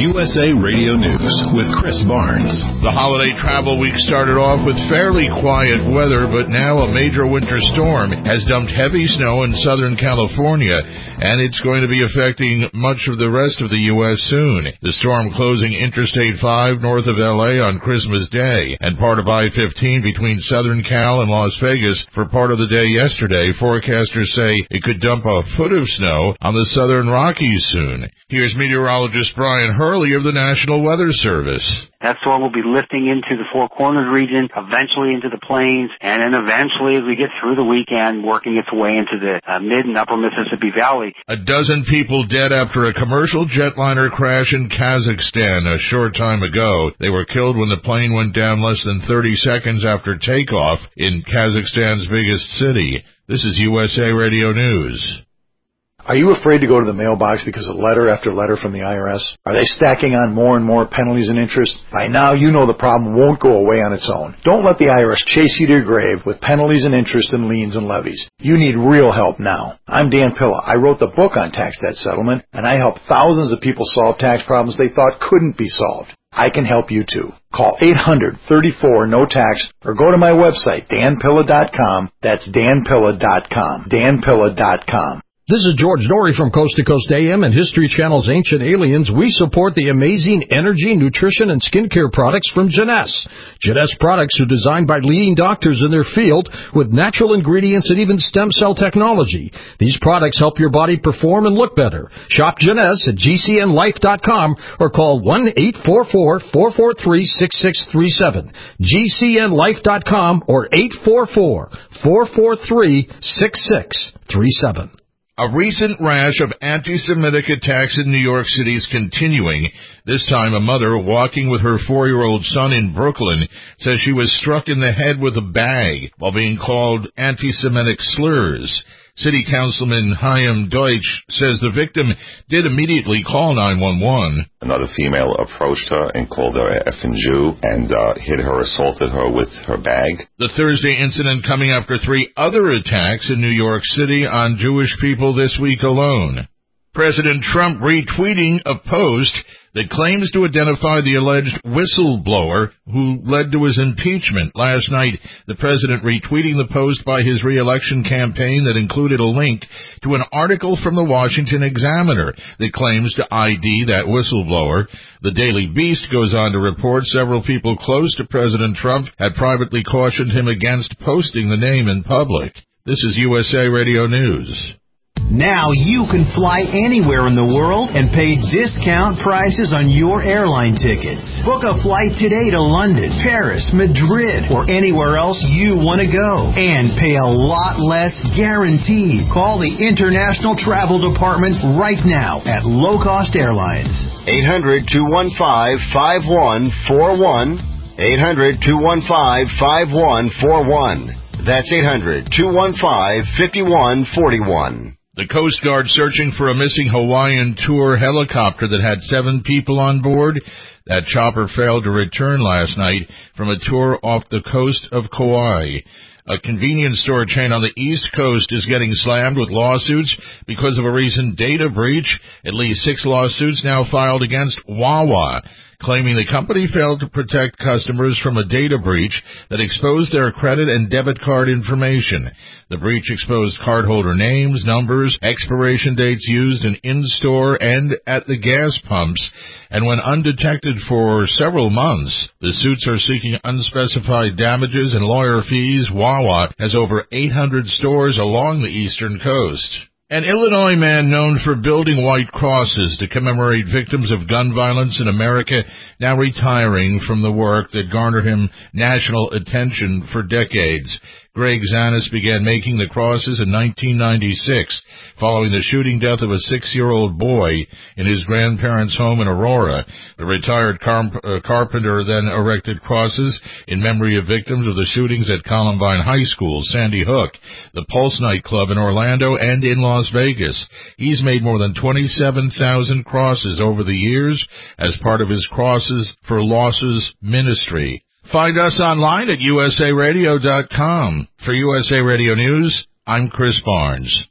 USA Radio News with Chris Barnes. The holiday travel week started off with fairly quiet weather, but now a major winter storm has dumped heavy snow in Southern California, and it's going to be affecting much of the rest of the U.S. soon. The storm closing Interstate 5 north of L.A. on Christmas Day and part of I-15 between Southern Cal and Las Vegas for part of the day yesterday. Forecasters say it could dump a foot of snow on the southern Rockies soon. Here's meteorologist Brian Hurley of the National Weather Service. That storm will be lifting into the Four Corners region, eventually into the plains, and then eventually, as we get through the weekend, working its way into the mid and upper Mississippi Valley. A dozen people dead after a commercial jetliner crash in Kazakhstan a short time ago. They were killed when the plane went down less than 30 seconds after takeoff in Kazakhstan's biggest city. This is USA Radio News. Are you afraid to go to the mailbox because of letter after letter from the IRS? Are they stacking on more and more penalties and interest? By now, you know the problem won't go away on its own. Don't let the IRS chase you to your grave with penalties and interest and liens and levies. You need real help now. I'm Dan Pilla. I wrote the book on tax debt settlement, and I help thousands of people solve tax problems they thought couldn't be solved. I can help you too. Call 800-34-NO-TAX or go to my website, danpilla.com. That's danpilla.com. danpilla.com. This is George Norrie from Coast to Coast AM and History Channel's Ancient Aliens. We support the amazing energy, nutrition, and skincare products from Jeunesse. Jeunesse products are designed by leading doctors in their field with natural ingredients and even stem cell technology. These products help your body perform and look better. Shop Jeunesse at gcnlife.com or call 1-844-443-6637. gcnlife.com or 844-443-6637. A recent rash of anti-Semitic attacks in New York City is continuing. This time, a mother walking with her 4-year-old son in Brooklyn says she was struck in the head with a bag while being called anti-Semitic slurs. City Councilman Chaim Deutsch says the victim did immediately call 911. Another female approached her and called her a effing Jew and hit her, assaulted her with her bag. The Thursday incident coming after 3 other attacks in New York City on Jewish people this week alone. President Trump retweeting a post that claims to identify the alleged whistleblower who led to his impeachment. Last night, the president retweeting the post by his re-election campaign that included a link to an article from the Washington Examiner that claims to ID that whistleblower. The Daily Beast goes on to report several people close to President Trump had privately cautioned him against posting the name in public. This is USA Radio News. Now you can fly anywhere in the world and pay discount prices on your airline tickets. Book a flight today to London, Paris, Madrid, or anywhere else you want to go. And pay a lot less guaranteed. Call the International Travel Department right now at Low Cost Airlines. 800-215-5141. 800-215-5141. That's 800-215-5141. The Coast Guard searching for a missing Hawaiian tour helicopter that had 7 people on board. That chopper failed to return last night from a tour off the coast of Kauai. A convenience store chain on the East Coast is getting slammed with lawsuits because of a recent data breach. At least 6 lawsuits now filed against Wawa, claiming the company failed to protect customers from a data breach that exposed their credit and debit card information. The breach exposed cardholder names, numbers, expiration dates used in in-store and at the gas pumps, and went undetected for several months. The suits are seeking unspecified damages and lawyer fees. Wawa has over 800 stores along the eastern coast. An Illinois man known for building white crosses to commemorate victims of gun violence in America, now retiring from the work that garnered him national attention for decades. Greg Zanis began making the crosses in 1996, following the shooting death of a 6-year-old boy in his grandparents' home in Aurora. The retired carpenter then erected crosses in memory of victims of the shootings at Columbine High School, Sandy Hook, the Pulse nightclub in Orlando, and in Las Vegas. He's made more than 27,000 crosses over the years as part of his Crosses for Losses ministry. Find us online at usaradio.com. For USA Radio News, I'm Chris Barnes.